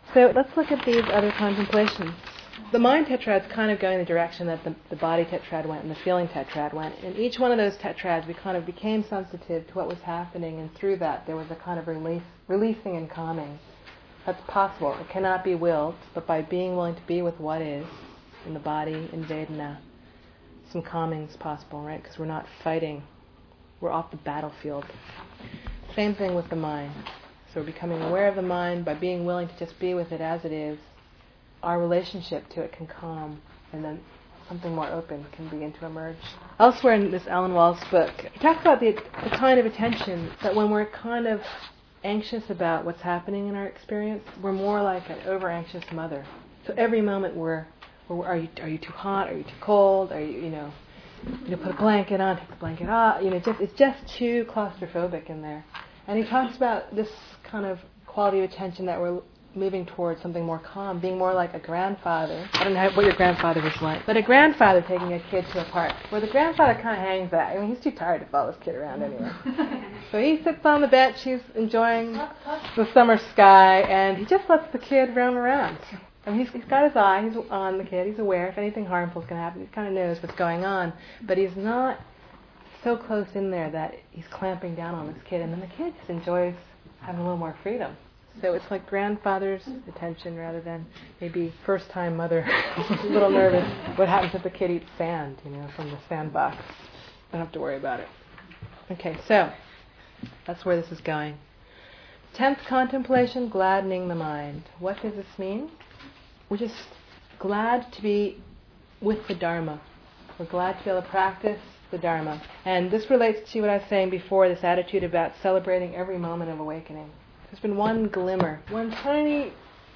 So let's look at these other contemplations. The mind tetrad's kind of going the direction that the body tetrad went and the feeling tetrad went. In each one of those tetrads, we kind of became sensitive to what was happening, and through that there was a kind of releasing and calming. That's possible. It cannot be willed, but by being willing to be with what is in the body, in Vedana, some calming is possible, right? Because we're not fighting. We're off the battlefield. Same thing with the mind. So we're becoming aware of the mind by being willing to just be with it as it is. Our relationship to it can calm, and then something more open can begin to emerge. Elsewhere in this Alan Walls book, he talks about the kind of attention that when we're kind of anxious about what's happening in our experience, we're more like an over-anxious mother. So every moment are you too hot? Are you too cold? Are you put a blanket on, take the blanket off? It's just too claustrophobic in there. And he talks about this kind of quality of attention that we're moving towards something more calm, being more like a grandfather. I don't know what your grandfather was like, but a grandfather taking a kid to a park, where the grandfather kind of hangs back. I mean, he's too tired to follow his kid around anyway. So he sits on the bench, he's enjoying the summer sky, and he just lets the kid roam around. I mean, he's got his eye, he's on the kid, he's aware if anything harmful is going to happen, he kind of knows what's going on, but he's not so close in there that he's clamping down on this kid, and then the kid just enjoys having a little more freedom. So it's like grandfather's attention rather than maybe first-time mother, a little nervous. What happens if the kid eats sand, from the sandbox? Don't have to worry about it. Okay, so that's where this is going. 10th contemplation, gladdening the mind. What does this mean? We're just glad to be with the Dharma. We're glad to be able to practice the Dharma. And this relates to what I was saying before, this attitude about celebrating every moment of awakening. There's been one glimmer, one tiny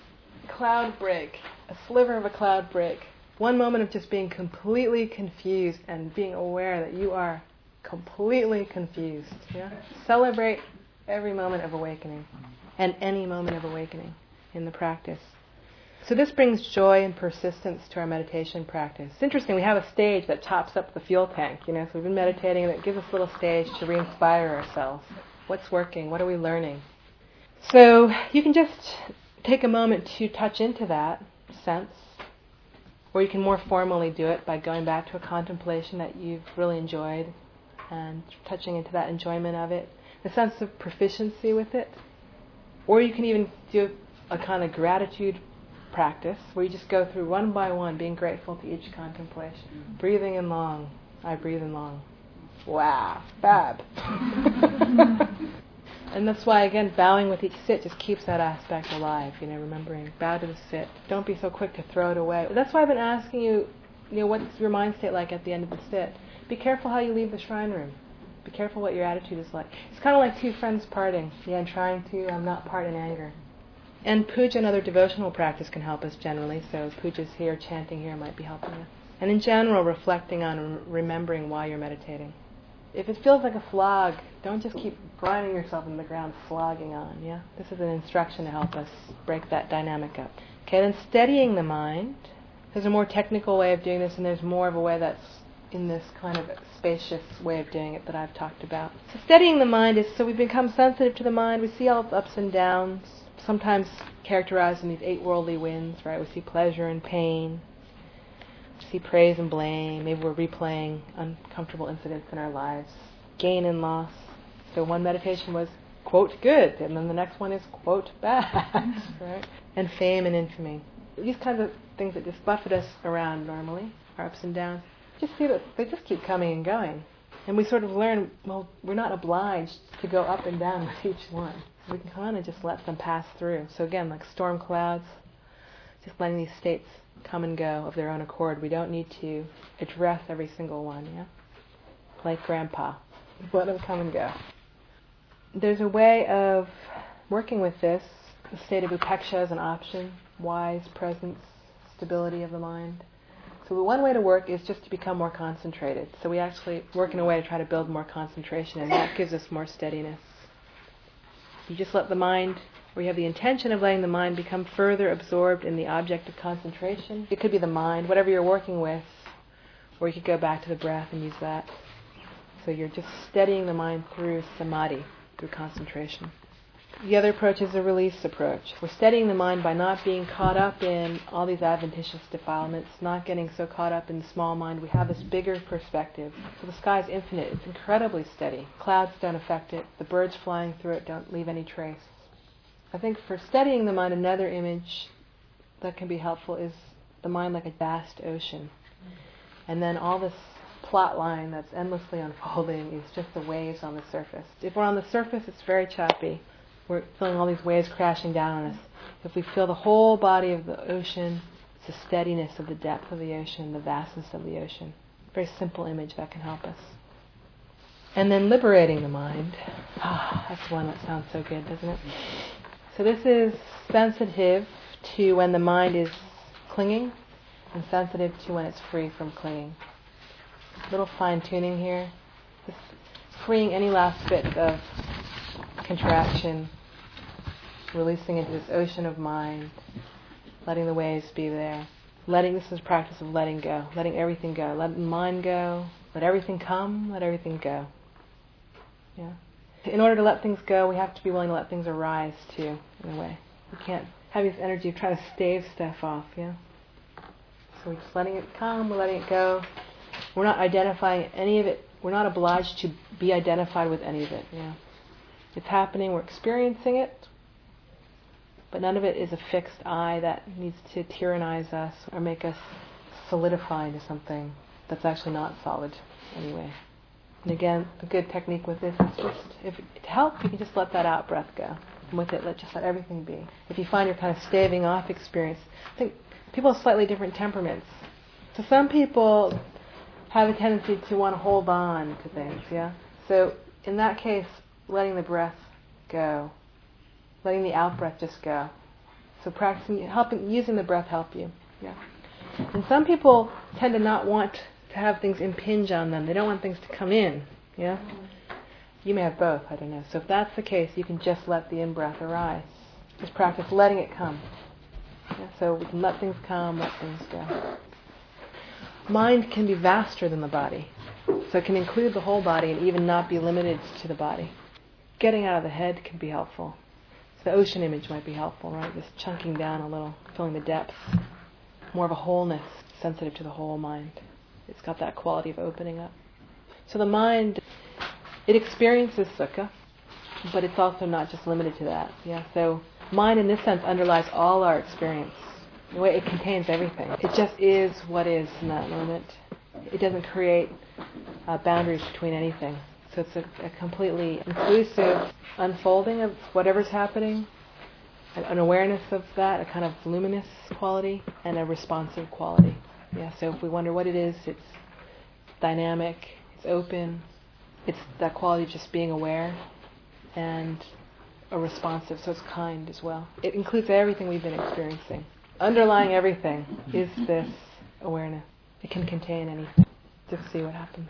cloud break, a sliver of a cloud break, one moment of just being completely confused and being aware that you are completely confused. Yeah? Celebrate every moment of awakening and any moment of awakening in the practice. So this brings joy and persistence to our meditation practice. It's interesting, we have a stage that tops up the fuel tank, so we've been meditating and it gives us a little stage to re-inspire ourselves. What's working? What are we learning? So you can just take a moment to touch into that sense, or you can more formally do it by going back to a contemplation that you've really enjoyed and touching into that enjoyment of it, the sense of proficiency with it. Or you can even do a kind of gratitude practice where you just go through one by one, being grateful to each contemplation. Breathing in long. I breathe in long. Wow, fab. And that's why, again, bowing with each sit just keeps that aspect alive, remembering, bow to the sit. Don't be so quick to throw it away. That's why I've been asking you, what's your mind state like at the end of the sit? Be careful how you leave the shrine room. Be careful what your attitude is like. It's kind of like two friends parting. I'm trying to not part in anger. And puja and other devotional practice can help us generally, so pujas here, chanting here might be helping us. And in general, reflecting on and remembering why you're meditating. If it feels like a flog, don't just keep grinding yourself in the ground, slogging on, yeah? This is an instruction to help us break that dynamic up. Okay, then steadying the mind. There's a more technical way of doing this, and there's more of a way that's in this kind of spacious way of doing it that I've talked about. So steadying the mind is so we become sensitive to the mind. We see all its ups and downs, sometimes characterized in these 8 worldly winds, right? We see pleasure and pain. See praise and blame. Maybe we're replaying uncomfortable incidents in our lives. Gain and loss. So one meditation was, quote, good, and then the next one is, quote, bad, right? And fame and infamy. These kinds of things that just buffet us around normally, our ups and downs, just see that they just keep coming and going. And we sort of learn, well, we're not obliged to go up and down with each one. We can kind of just let them pass through. So again, like storm clouds, just letting these states come and go of their own accord. We don't need to address every single one, yeah? Like Grandpa. Let them come and go. There's a way of working with this. The state of upeksha is an option. Wise presence, stability of the mind. So one way to work is just to become more concentrated. So we actually work in a way to try to build more concentration, and that gives us more steadiness. You just let the mind, or you have the intention of letting the mind become further absorbed in the object of concentration. It could be the mind, whatever you're working with, or you could go back to the breath and use that. So you're just steadying the mind through samadhi, through concentration. The other approach is a release approach. We're steadying the mind by not being caught up in all these adventitious defilements, not getting so caught up in the small mind. We have this bigger perspective. So the sky is infinite. It's incredibly steady. Clouds don't affect it. The birds flying through it don't leave any trace. I think for steadying the mind, another image that can be helpful is the mind like a vast ocean. And then all this plot line that's endlessly unfolding is just the waves on the surface. If we're on the surface, it's very choppy. We're feeling all these waves crashing down on us. If we feel the whole body of the ocean, it's the steadiness of the depth of the ocean, the vastness of the ocean. Very simple image that can help us. And then liberating the mind. That's one that sounds so good, doesn't it? So this is sensitive to when the mind is clinging and sensitive to when it's free from clinging. Little fine-tuning here. Just freeing any last bit of contraction, releasing into this ocean of mind, letting the waves be there. This is a practice of letting go, letting everything go. Let the mind go, let everything come, let everything go. Yeah. In order to let things go, we have to be willing to let things arise too, in a way. We can't have this energy of trying to stave stuff off, yeah? So we're just letting it come, we're letting it go. We're not identifying any of it. We're not obliged to be identified with any of it, yeah? It's happening, we're experiencing it, but none of it is a fixed I that needs to tyrannize us or make us solidify into something that's actually not solid anyway. And again, a good technique with this is just, if to help, you can just let that out breath go. And with it, just let everything be. If you find you're kind of staving off experience, I think people have slightly different temperaments. So some people have a tendency to want to hold on to things, yeah? So in that case, letting the breath go, letting the out-breath just go. So practicing, using the breath help you. Yeah. And some people tend to not want to have things impinge on them. They don't want things to come in. Yeah. You may have both. I don't know. So if that's the case, you can just let the in-breath arise. Just practice letting it come. Yeah? So we can let things come, let things go. Mind can be vaster than the body, so it can include the whole body and even not be limited to the body. Getting out of the head can be helpful. So the ocean image might be helpful, right? Just chunking down a little, feeling the depth. More of a wholeness, sensitive to the whole mind. It's got that quality of opening up. So the mind, it experiences sukha, but it's also not just limited to that. Yeah. So mind, in this sense, underlies all our experience. The way it contains everything. It just is what is in that moment. It doesn't create boundaries between anything. So it's a completely inclusive unfolding of whatever's happening, an awareness of that, a kind of luminous quality, and a responsive quality. Yeah. So if we wonder what it is, it's dynamic, it's open, it's that quality of just being aware, and a responsive, so it's kind as well. It includes everything we've been experiencing. Underlying everything is this awareness. It can contain anything. Just see what happens.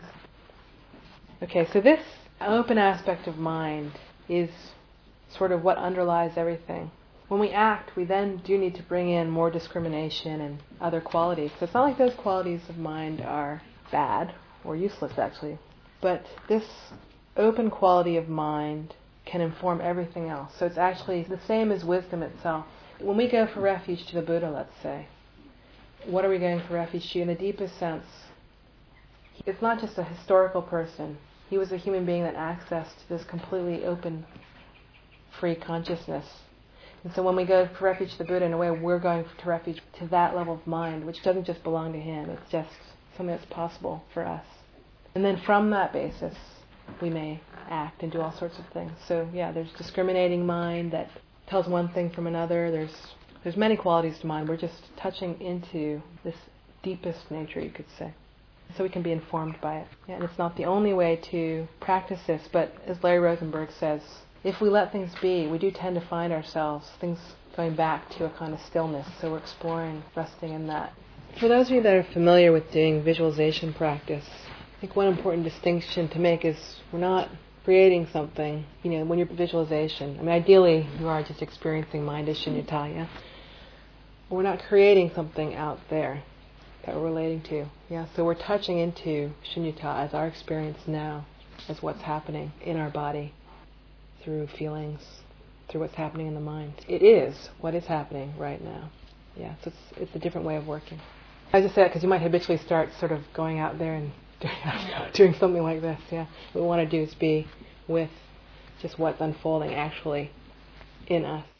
Okay, so this open aspect of mind is sort of what underlies everything. When we act, we then do need to bring in more discrimination and other qualities. So it's not like those qualities of mind are bad or useless, actually. But this open quality of mind can inform everything else. So it's actually the same as wisdom itself. When we go for refuge to the Buddha, let's say, what are we going for refuge to? In the deepest sense, it's not just a historical person. He was a human being that accessed this completely open, free consciousness. And so when we go for refuge to the Buddha, in a way, we're going to refuge to that level of mind, which doesn't just belong to him. It's just something that's possible for us. And then from that basis, we may act and do all sorts of things. So yeah, there's discriminating mind that tells one thing from another. There's many qualities to mind. We're just touching into this deepest nature, you could say. So we can be informed by it. Yeah, and it's not the only way to practice this, but as Larry Rosenberg says, if we let things be, we do tend to find ourselves, things going back to a kind of stillness. So we're exploring, resting in that. For those of you that are familiar with doing visualization practice, I think one important distinction to make is we're not creating something, when you're visualization. I mean, ideally, you are just experiencing mind as shunyata, yeah? We're not creating something out there that we're relating to. Yeah, so we're touching into shunyata as our experience now, as what's happening in our body through feelings, through what's happening in the mind. It is what is happening right now. Yeah, so it's a different way of working. I just say that because you might habitually start sort of going out there and doing something like this. Yeah, what we want to do is be with just what's unfolding actually in us.